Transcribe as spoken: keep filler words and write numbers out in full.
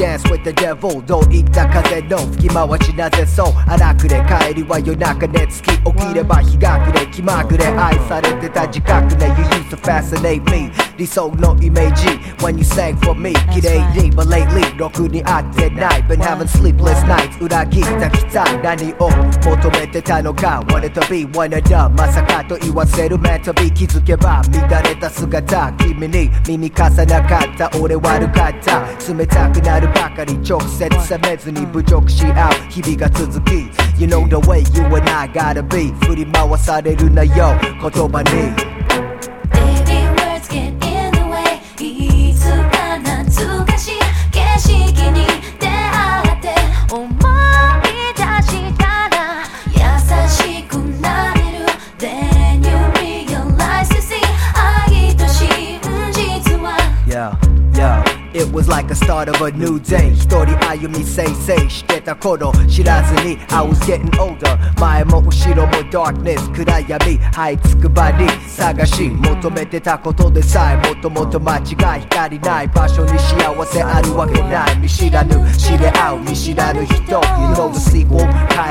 dance with the devil どういった風の吹き回しなぜそう荒くれ帰りは夜中寝つき起きれば日が暮れ気まぐれ愛されてた自覚ね You used to fascinate me 理想のイメージ When you sang for me 綺麗に But lately ろくに合ってない Been having sleepless nights 裏切った期待何を求めてたのか Wanted to be one of them まさかと言わせる Meant to be 気づけば乱れた姿君に耳貸さなかった俺悪かった冷たくなるばかり直接責めずに侮辱し合う日々が続き You know the way you and I gotta be 振り回されるなよ言葉に Baby words get in the way いつか懐かしい景色に出会って思い出したら優しくなれる Then you realize to see 愛と真実は Yeah, yeah It was like the start of a new day 一人歩みせいせいしてた頃知らずに I was getting older 前も後ろも darkness 暗闇這いつくばり探し求めてたことでさえもともと間違い光ない場所に幸せあるわけない見知らぬ知れ合う見知らぬ人 You know the sequel